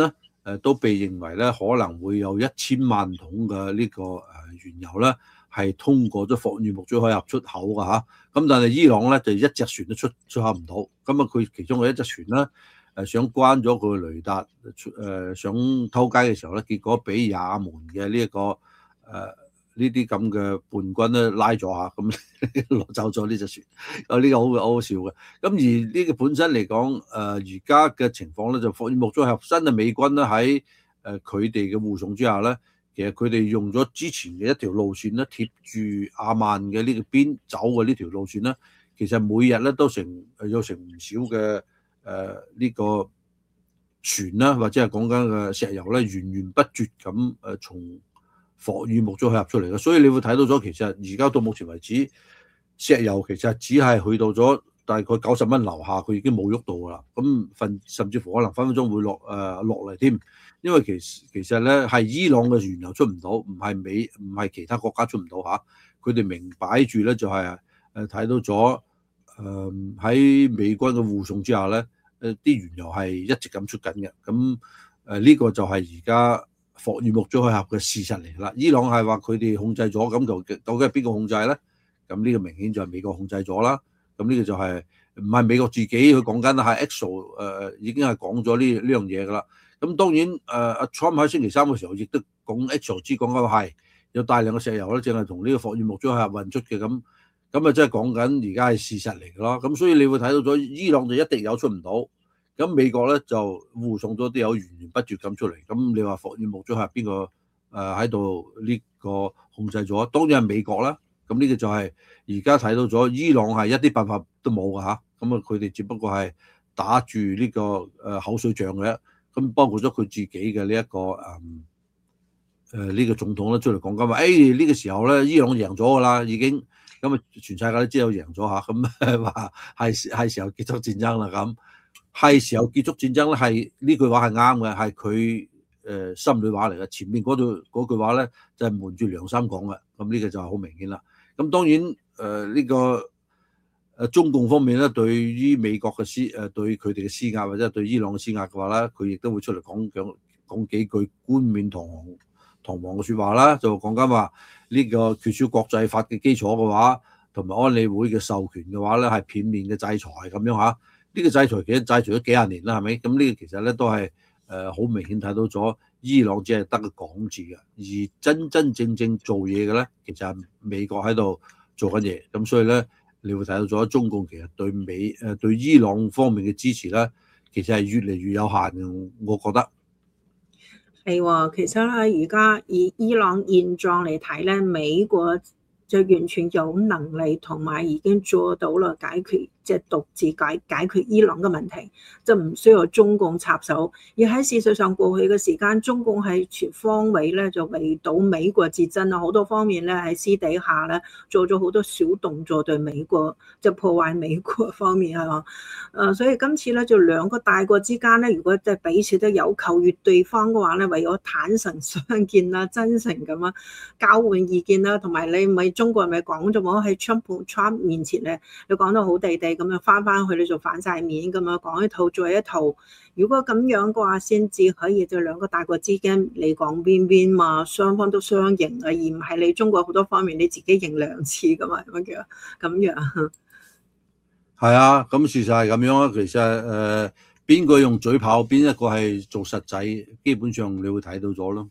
都被認為咧可能會有1000萬桶嘅呢個原油咧係通過咗霍爾木茲海峽出口㗎嚇。咁但係伊朗咧就一隻船都出口唔到，咁啊佢其中嘅一隻船咧想關咗佢嘅雷達，想偷雞嘅時候咧，結果俾也門嘅呢啲咁嘅叛軍咧拉咗下，咁攞走咗呢隻船。呢個好好笑嘅。咁而呢個本身嚟講，而家嘅情況咧就霍爾木茲海峽新嘅美軍咧喺佢哋嘅護送之下咧，其實佢哋用咗之前嘅一條路線咧，貼住阿曼嘅呢個邊走嘅呢條路線咧，其實每日咧都有成唔少嘅呢個船啦，或者係講緊嘅石油咧，源源不絕咁從霍爾木茲海峽出嚟嘅。所以你會睇到咗，其實而家到目前為止，石油其實只係去到咗大概90蚊樓下，佢已經冇喐到㗎啦。咁甚至乎可能分分鐘會落嚟添，因為其實咧係伊朗嘅原油出唔到，唔係其他國家出唔到嚇。佢哋明擺住咧就係睇到咗喺美軍嘅護送之下咧，啲原油係一直咁出緊嘅。咁呢個就係而家霍爾木茲海峽嘅事實嚟啦。伊朗係話佢哋控制咗，咁究竟係邊個控制咧？咁呢個明顯就係美國控制咗啦。咁呢個就係唔係美國自己去講緊，係 EXO 已經係講咗呢樣嘢㗎啦。咁當然阿 Trump 喺星期三嘅時候亦都講 EXO 講緊係有大量嘅石油咧，淨係同呢個霍爾木茲海峽運出嘅。咁啊，即係講緊而家係事實嚟㗎咯。咁所以你會睇到咗伊朗就一滴油出唔到。咁美國咧就護送咗啲油源源不絕咁出嚟。咁你話霍爾木茲海峽邊個喺度呢個控制咗？當然係美國啦。咁呢個就係而家睇到咗，伊朗係一啲辦法都冇㗎嚇。咁啊，佢哋只不過係打住呢個口水仗嘅。咁包括咗佢自己嘅呢一個呢個總統咧出嚟講緊話，呢個時候咧伊朗贏咗㗎啦，已經咁啊，全世界都知道贏咗嚇。咁話係時候結束戰爭啦。咁係時候結束戰爭咧，係呢句話係啱嘅，係佢心裏話嚟嘅。前面嗰句話咧就係瞞住良心講嘅。咁呢個就係好明顯啦。咁當然呢個中共方面咧，對於美國嘅對佢哋嘅施壓，或者對伊朗嘅施壓嘅話咧，佢亦都會出嚟講幾句冠冕堂皇嘅説話啦，就講緊話呢個缺少國際法嘅基礎嘅話，同埋安理會嘅授權嘅話咧，係片面嘅制裁咁樣嚇。呢個制裁其實制裁咗幾廿年啦，係咪？咁呢個其實咧都係好明顯睇到咗，伊朗只係得個講字嘅，而真正做嘢嘅咧，其實係美國喺度做緊嘢。咁所以咧，你會睇到咗中共其實對伊朗方面嘅支持咧，其實係越嚟越有限嘅，我覺得。 係喎，其實咧，而家以伊朗現狀嚟睇咧，美國就完全有能力同埋已經做到啦，解決即係獨自解決伊朗嘅問題，就唔需要中共插手。而喺事實上過去嘅時間，中共係全方位咧就圍堵美國至真啊，好多方面咧喺私底下咧做咗好多小動作對美國，就破壞美國方面係嘛。所以今次咧就兩個大國之間咧，如果即係彼此都有求於對方嘅話咧，唯有坦誠相見啦，真誠咁啊交換意見啦，同埋你咪中國人咪講咗冇喺 Trump 面前咧，你講到好地地咁樣翻去，你就反晒面咁樣講一套做一套。如果咁樣嘅話，先至可以就兩個大國之間你講邊嘛，雙方都相贏啊，而唔係你中國好多方面你自己贏兩次噶嘛，乜叫咁樣？ 係啊，咁事實係咁樣啊。其實邊個用嘴炮，邊一個係做實際，基本上你會睇到咗咯。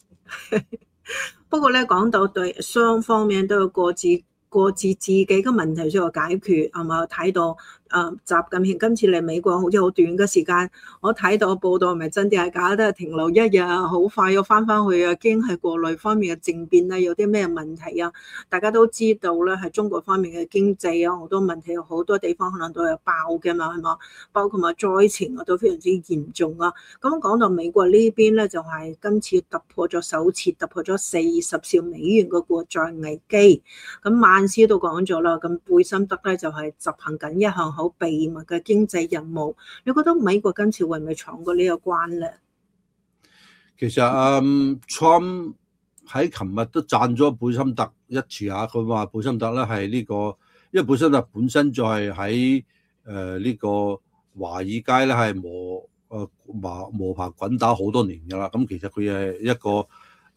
不過咧，講到對雙方面都有各自自己嘅問題需要解決，係嘛？睇到習近平今次嚟美國好似好短嘅時間，我睇到報道係咪真定係假，都係停留一日，好快又翻去啊！驚係國內方面嘅政變啊，有啲咩問題啊？大家都知道咧，係中國方面嘅經濟啊，好多問題，有好多地方可能都有爆嘅嘛，係嘛？包括埋災情啊，都非常之嚴重啊！咁講到美國呢邊咧，就係今次首次突破咗40兆美元嘅國債危機。咁萬斯都講咗啦，咁貝森特咧就係執行緊一項好秘密嘅經濟任務。你覺得美國今次會唔會闖過呢個關咧？ 其實Trump 喺琴日都讚咗貝森特一次嚇，佢話貝森特咧係呢個，因為貝森特本身就係喺呢個華爾街咧係摸爬滾打好多年㗎啦。咁其實佢係一個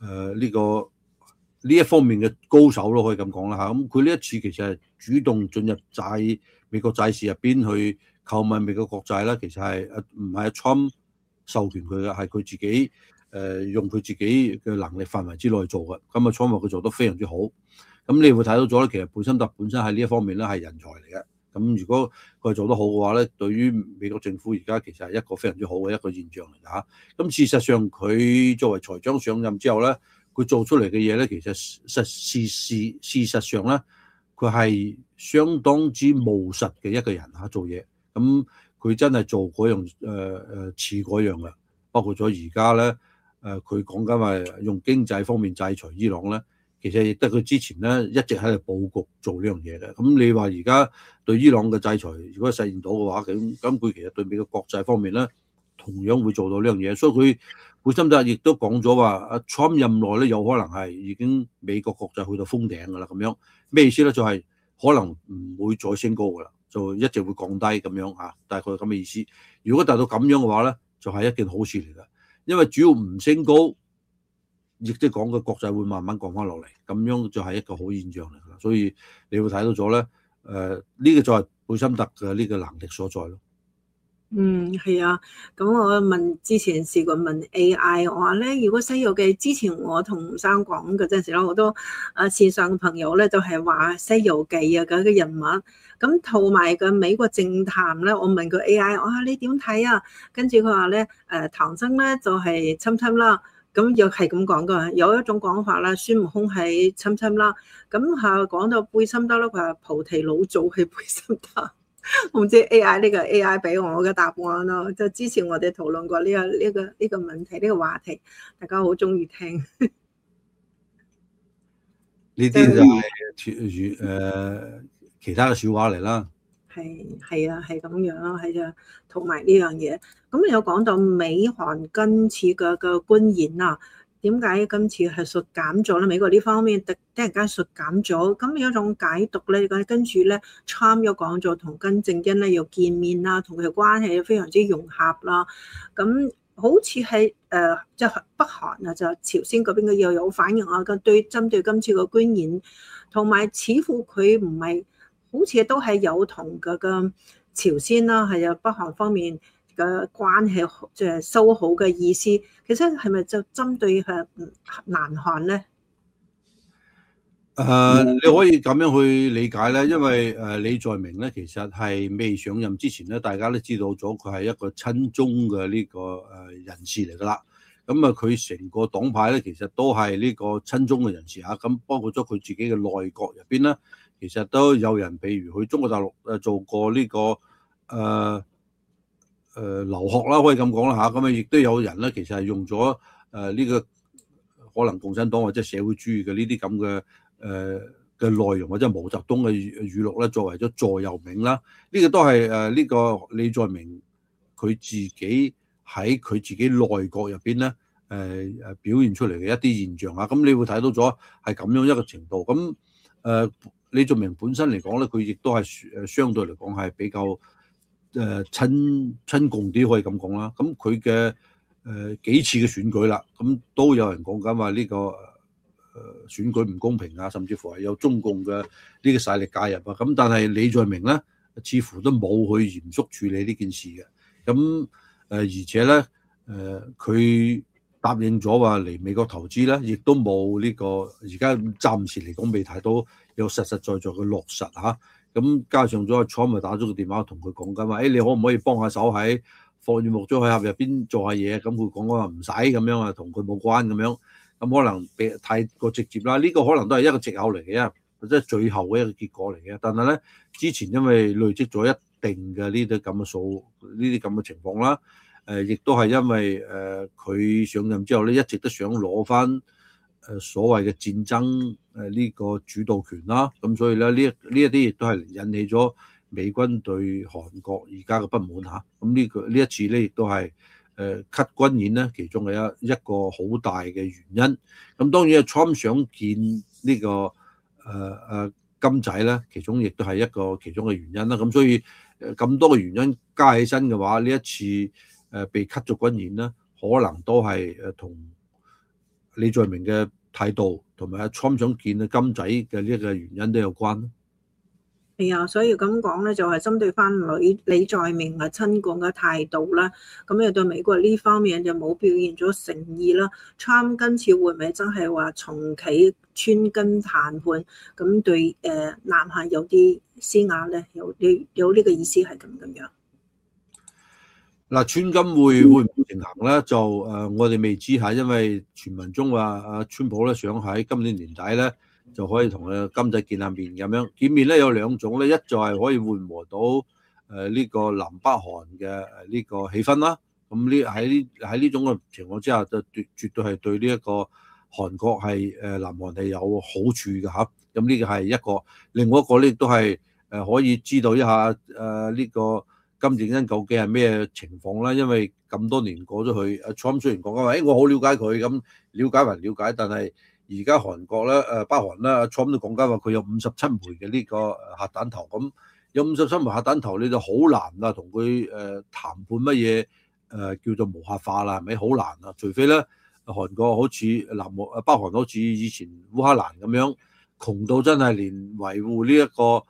呢一方面嘅高手咯，可以咁講啦嚇。咁佢呢一次其實係主動進入美國債市入邊去購買美國國債啦。其實係唔係阿 Trump 授權佢嘅，係佢自己用佢自己嘅能力範圍之內做嘅。咁啊 Trump 話佢做得非常之好。咁你會睇到咗咧，其實貝森特本身喺呢一方面咧係人才嚟嘅。咁如果佢做得好嘅話咧，對於美國政府而家其實係一個非常之好嘅一個現象嚟㗎嚇。咁事實上佢作為財長上任之後咧，佢做出嚟嘅嘢咧，其實事實上咧，佢係相當之務實嘅一個人嚇做嘢。咁佢真係做嗰樣似嗰樣嘅，包括咗而家咧佢講緊話用經濟方面制裁伊朗咧。其實亦得佢之前咧一直喺度佈局做呢樣嘢嘅。咁你話而家對伊朗嘅制裁如果實現到嘅話，咁佢其實對美國國際方面咧同樣會做到呢樣嘢。所以佢貝森特亦都講咗話，阿 Trump 任內咧有可能係已經美國國際去到封頂㗎啦。咁樣咩意思咧？就係可能唔會再升高㗎啦，就一直會降低咁樣嚇，大概咁嘅意思。如果達到咁樣嘅話咧，就係一件好事嚟㗎，因為主要唔升高。亦即係講個國際會慢慢降翻落嚟，咁樣就係一個好現象嚟㗎啦。所以你會睇到咗咧，呢個就係貝森特嘅呢個能力所在咯。 係啊。咁我之前試過問 AI，我話咧，如果《西遊記》之前我同吳生講嗰陣時咧，好多線上嘅朋友咧都係話《西遊記》啊嗰個人物，咁同埋個美國政壇咧，我問個 AI， 我話你點睇啊？跟住佢話咧，唐僧咧就係侵侵啦。咁又係咁講噶，有一種講法啦，孫悟空係侵侵啦。咁講到貝森德啦，佢話菩提老祖係貝森德。我唔知 AI 呢個 AI 俾我嘅答案咯。就之前我哋討論過呢個問題，呢個話題，大家好中意聽。 呢啲就係其他嘅笑話嚟啦。 係啊，係咁樣咯，係啊，同埋呢樣嘢。咁有講到美韓今次嘅軍演啊，點解今次係縮減咗咧？美國呢方面突然間縮減咗，咁有一種解讀咧，跟住咧 Trump 又講咗同金正恩咧又見面啦，同佢嘅關係非常之融合啦。咁好似係即係北韓啊，就朝鮮嗰邊嘅又有反應啊，針對今次嘅軍演，同埋似乎佢唔係。好似都係有同個朝鮮啦，係有北韓方面嘅關係即係修好嘅意思。其實係咪就針對南韓咧？ 你可以咁樣去理解咧，因為李在明咧其實係未上任之前咧，大家都知道咗佢係一個親中嘅呢個人士嚟㗎啦。咁啊，佢成個黨派咧其實都係呢個親中嘅人士嚇。咁包括咗佢自己嘅內閣入邊咧。其實都有人，譬如去中國大陸做過呢個留學啦，可以咁講啦嚇。咁啊，亦都有人咧，其實係用咗呢個可能共產黨或者社會主義嘅呢啲咁嘅內容，或者毛澤東嘅語錄咧，作為咗座右銘啦。呢個都係呢個李在明佢自己喺佢自己內閣入邊咧表現出嚟嘅一啲現象啊。咁你會睇到咗係咁樣一個程度。咁李在明本身嚟講咧，佢亦都係相對嚟講係比較親共啲，可以咁講啦。咁佢嘅幾次嘅選舉啦，咁都有人講緊話呢個選舉唔公平啊，甚至乎係有中共嘅呢個勢力介入啊。咁但係李在明咧，似乎都冇去嚴肅處理呢件事嘅。咁而且咧佢答應咗話嚟美國投資咧，亦都冇呢個而家暫時嚟講未睇到有實實在在嘅落實嚇。咁加上咗阿 Trump 咪打咗個電話同佢講緊話，你可唔可以幫下手喺放住木樁喺盒入邊做下嘢？咁佢講話唔使咁樣啊，同佢冇關咁樣。咁可能太過直接啦。呢個可能都係一個藉口嚟嘅，或者係最後嘅一個結果嚟嘅。但係咧，之前因為累積咗一定嘅呢啲咁嘅數，呢啲咁嘅情況啦。亦都係因為佢上任之後咧，一直都想攞翻所謂嘅戰爭呢個主導權啦。咁所以咧，呢一啲亦都係引起咗美軍對韓國而家嘅不滿嚇。咁呢一次咧，亦都係cut 軍演咧，其中嘅一個好大嘅原因。咁當然Trump 想見呢個金仔咧，其中亦都係其中嘅原因啦。咁所以咁多嘅原因加起身嘅話，呢一次被 cut 咗軍演啦，可能都係同李在明嘅態度同埋阿 Trump 想見阿金仔嘅呢一個原因都有關。 係啊，所以咁講咧，就係針對翻李在明嘅親共嘅態度啦。咁又對美國呢方面就冇表現咗誠意啦。Trump 今次會唔會真係話重啟川根談判？咁對南韓有啲施壓咧？有呢個意思係咁樣。 嗱，川金會唔會成行咧？就我哋未知下，因為傳聞中話阿川普咧想喺今年年底咧就可以同阿金仔見下面咁樣。見面咧有兩種咧，一就係可以緩和到呢個南北韓嘅呢個氣氛啦。咁喺呢種嘅情況之下，就絕對係對呢一個韓國係南韓係有好處嘅嚇。咁呢個係一個，另外一個咧都係可以知道一下呢個金正恩究竟係咩情況啦？因為咁多年過咗去，阿 Trump 雖然講緊話，我好了解佢，咁了解還了解，但係而家韓國咧，北韓咧，阿 Trump 都講緊話佢有57枚嘅呢個核彈頭，咁有57枚核彈頭，你就好難啊，同佢談判乜嘢叫做無核化啦，係咪？好難啊，除非咧韓國好似北韓好似以前烏克蘭咁樣窮到真係連維護呢一個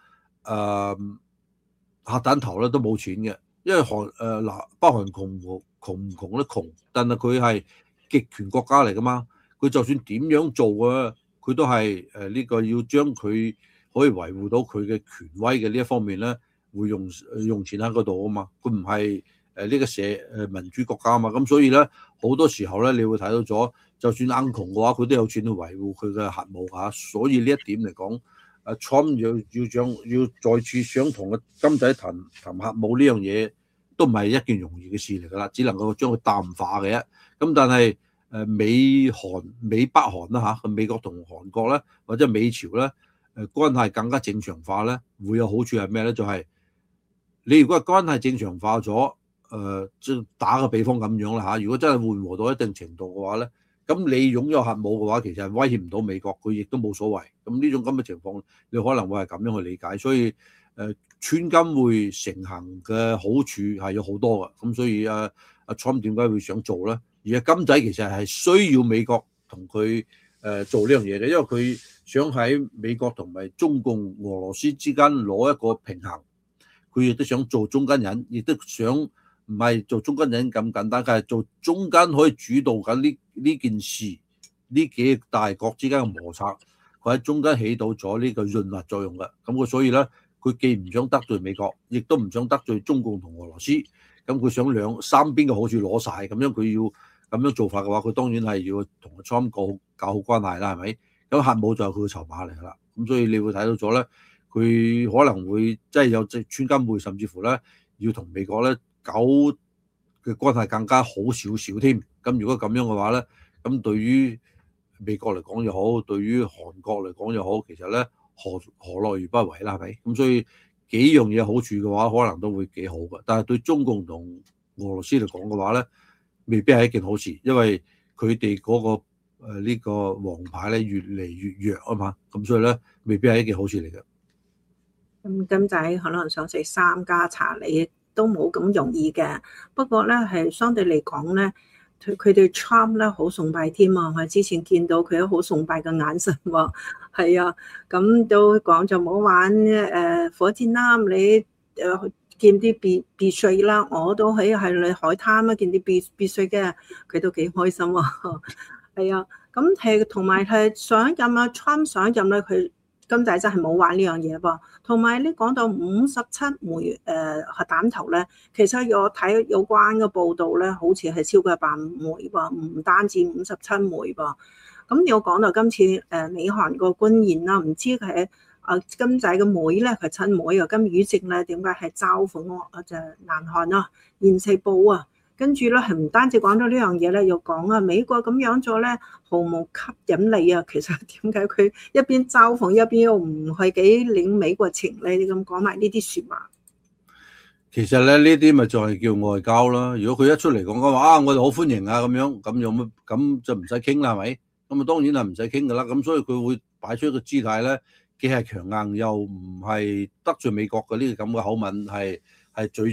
核彈頭咧都冇錢嘅，因為北韓窮唔窮咧窮，但係佢係極權國家嚟噶嘛，佢就算點樣做啊，佢都係呢個要將佢可以維護到佢嘅權威嘅呢一方面咧，會用錢喺嗰度啊嘛，佢唔係呢個民主國家啊嘛，咁所以咧好多時候咧，你會睇到咗，就算硬窮嘅話，佢都有錢去維護佢嘅核武嚇，所以呢一點嚟講。Trump 要再次想同個金仔談核武呢樣嘢，都唔係一件容易嘅事嚟㗎啦，只能夠將佢淡化嘅啫。咁但係美北韓啦嚇，美國同韓國咧，或者美朝咧，關係更加正常化咧，會有好處係咩咧？就係你如果關係正常化咗，即係打個比方咁樣啦嚇，如果真係緩和到一定程度嘅話咧。咁你擁有核武嘅話，其實係威脅唔到美國，佢亦都冇所謂。咁呢種咁嘅情況，你可能會係咁樣去理解。所以川金會成行嘅好處係有好多嘅。咁所以阿 Trump 點解會想做咧？而阿金仔其實係需要美國同佢做呢樣嘢嘅，因為佢想喺美國同埋中共、俄羅斯之間攞一個平衡。佢亦都想做中間人，亦都想。唔係做中間人咁簡單，佢係做中間可以主導緊呢件事，呢幾大國之間嘅摩擦，佢喺中間起到咗呢個潤滑作用嘅。咁佢所以咧，佢既唔想得罪美國，亦都唔想得罪中共同俄羅斯。咁佢想三邊嘅好處攞晒，咁樣佢要咁樣做法嘅話，佢當然係要同 Trump 搞好關係啦，係咪？咁核武就係佢嘅籌碼嚟㗎啦。咁所以你會睇到咗咧，佢可能會即係有隻川金會，甚至乎咧要同美國咧。搞嘅關係更加好少少添，咁如果咁樣嘅話咧，咁對於美國嚟講又好，對於韓國嚟講又好，其實咧何樂而不為啦，係咪？咁所以幾樣嘢好處嘅話，可能都會幾好嘅。但係對中共同俄羅斯嚟講嘅話咧，未必係一件好事，因為佢哋嗰個呢個王牌咧越嚟越弱啊嘛，咁所以咧未必係一件好事嚟嘅。 咁金仔可能想食3家茶禮。都冇咁容易嘅，不過咧係相對嚟講咧，佢對 Trump 咧好崇拜添啊！我之前見到佢都好崇拜嘅眼神喎，係啊，咁都講就冇玩火箭啦，你見啲別墅啦，我都喺你海灘啊，見啲別墅嘅，佢都幾開心喎，係啊，咁係同埋係上任啊 Trump 上任咧，佢金仔真係冇玩呢樣嘢噃。同埋咧講到57枚核彈頭咧，其實我睇有關嘅報道咧，好似係超過100枚噃，唔單止57枚噃。咁有講到今次美韓個官員啦，唔知佢係金仔嘅妹咧，佢親妹啊，金與正咧，點解係嘲諷就南韓啊，延世報啊？跟住咧係唔單止講到呢樣嘢咧，又講啊美國咁樣做咧毫無吸引力啊！其實點解佢一邊嘲諷一邊又唔係幾領美國情咧？你咁講埋呢啲説話， 其實咧呢啲咪就係叫外交啦。如果佢一出嚟講嘅話，我哋好歡迎啊咁樣，咁有乜咁就唔使傾啦，係咪？咁啊當然係唔使傾噶啦。咁所以佢會擺出一個姿態咧，既係強硬又唔係得罪美國嘅呢個咁嘅口吻係最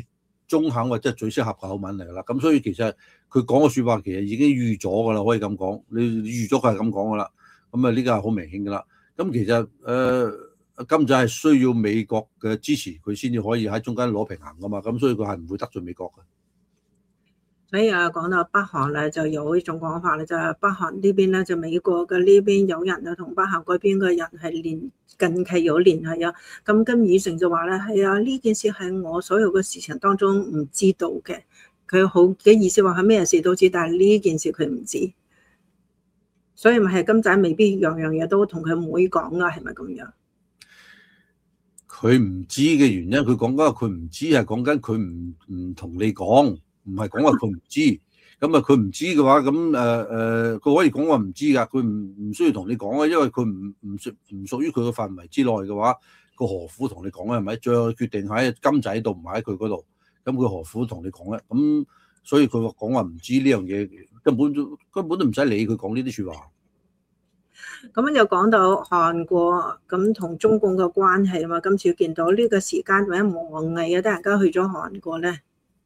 中肯或者最適合嘅口吻嚟㗎啦。咁所以其實佢講嘅説話其實已經預咗㗎啦，可以咁講。你預咗佢係咁講㗎啦。咁啊呢個係好明顯㗎啦。咁其實金仔係需要美國嘅支持，佢先至可以喺中間攞平衡㗎嘛。咁所以佢係唔會得罪美國嘅。 所以講到北韓咧，就有呢種講法咧，就係北韓呢邊咧，就美國嘅呢邊有人啊，同北韓嗰邊嘅人係近期有聯繫啊。咁金宇成就話咧，係啊，呢件事係我所有嘅事情當中唔知道嘅。佢好嘅意思話係咩事都知，但係呢件事佢唔知。所以咪係金仔未必樣樣嘢都同佢妹講啊，係咪咁樣？ 佢唔知嘅原因，佢講緊佢唔知係講緊佢唔同你講。唔係講話佢唔知，咁啊佢唔知嘅話，咁佢可以講話唔知㗎，佢唔需要同你講啊，因為佢唔屬於佢嘅範圍之內嘅話，佢何苦同你講咧？係咪？最後決定喺金仔度，唔係喺佢嗰度，咁佢何苦同你講咧？咁所以佢講話唔知呢樣嘢，根本都唔使理佢講呢啲説話。 咁又講到韓國咁同中共嘅關係啊嘛，今次見到呢個時間或者王毅啊，突然間去咗韓國咧。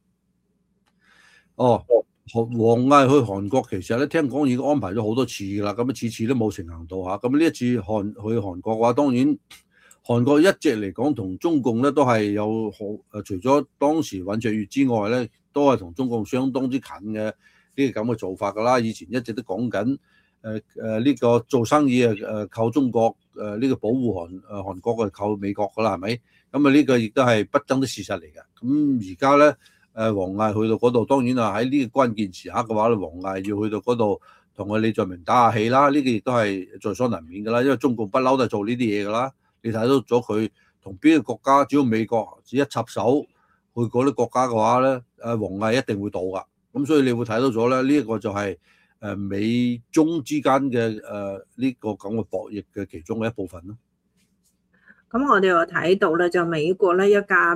王毅去韓國其實咧，聽講已經安排咗好多次㗎啦，咁啊次次都冇成行到嚇。咁呢一次去韓國嘅話，當然韓國一直嚟講同中共咧都係有除咗當時尹錫悅之外咧，都係同中共相當之近嘅呢個咁嘅做法㗎啦。以前一直都講緊呢個做生意靠中國，呢個保護韓國靠美國㗎啦，係咪？咁啊呢個亦都係不爭的事實嚟嘅。咁而家咧。王毅去到嗰度，當然啊喺呢個關鍵時刻嘅話咧，王毅要去到嗰度同李在明打下氣啦，呢個亦都係在所難免㗎啦，因為中共不嬲都係做呢啲嘢㗎啦。你睇到咗佢同邊個國家，只要美國只一插手去嗰啲國家嘅話咧，王毅一定會到㗎。咁所以你會睇到咗咧，呢一個就係美中之間嘅呢個咁嘅博弈嘅其中嘅一部分咯。 咁我哋又睇到咧，就美國咧一架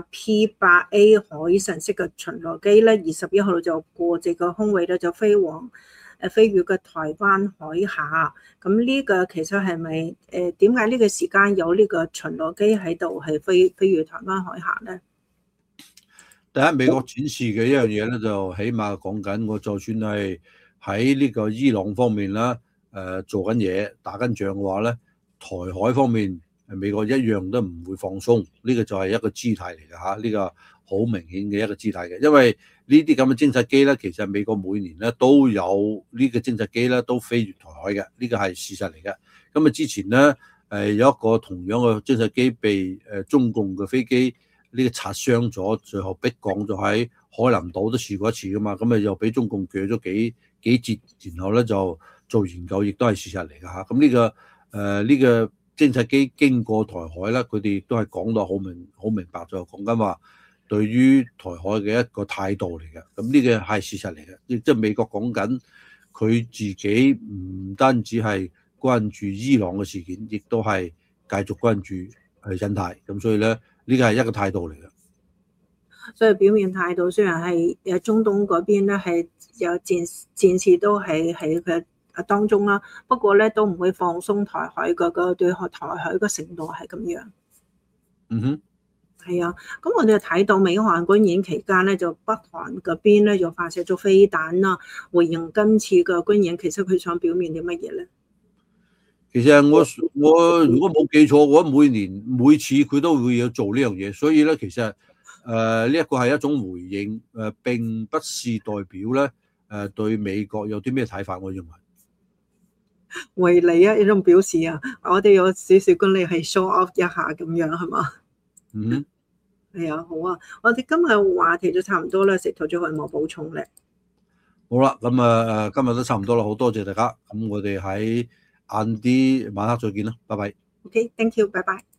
P-8A 海神式嘅巡邏機咧，21號就過這個空位咧，就飛越嘅台灣海峽。咁呢個其實係咪點解呢個時間有呢個巡邏機喺度係飛越台灣海峽咧？ 第一，美國展示嘅一樣嘢咧，就起碼講緊我就算係喺呢個伊朗方面啦，做緊嘢打緊仗嘅話咧，台海方面。美國一樣都唔會放鬆，呢個就係一個姿態嚟嘅嚇，呢個好明顯嘅一個姿態嘅。因為呢啲咁嘅偵察機咧，其實美國每年咧都有呢個偵察機咧都飛越台海嘅，呢個係事實嚟嘅。咁啊之前咧有一個同樣嘅偵察機被中共嘅飛機呢個擦傷咗，最後逼降咗喺海南島都試過一次噶嘛，咁啊又俾中共鋸咗幾節，然後咧就做研究，亦都係事實嚟嘅嚇。咁呢個偵察機經過台海咧，佢哋亦都係講到好明白，就講緊話對於台海嘅一個態度嚟嘅。咁呢個係事實嚟嘅，亦即係美國講緊佢自己唔單止係關注伊朗嘅事件，亦都係繼續關注印太。咁所以咧，呢個係一個態度嚟嘅。 所以表面態度雖然係中東嗰邊咧係有戰事都係喺佢當中啦，不過咧都唔會放鬆台海個對台海個承諾係咁樣。 嗯哼， 係啊，咁我哋睇到美韓軍演期間咧，就北韓嗰邊咧又發射咗飛彈啦，回應今次嘅軍演。其實佢想表明啲乜嘢咧？ 其實我如果冇記錯嘅話，每次佢都會有做呢樣嘢，所以咧其實呢一個係一種回應，並不是代表咧對美國有啲咩睇法，我認為。 為你啊，呢種表示啊，我哋有少少管理係 show off 一下咁樣係嘛？ 嗯， 係啊，好啊，我哋今日話題就差唔多啦，石頭仲有冇補充咧？ 好啦，咁今日都差唔多啦，好多謝大家，咁我哋喺晏啲晚黑再見啦，拜拜。 OK，thank you，拜拜。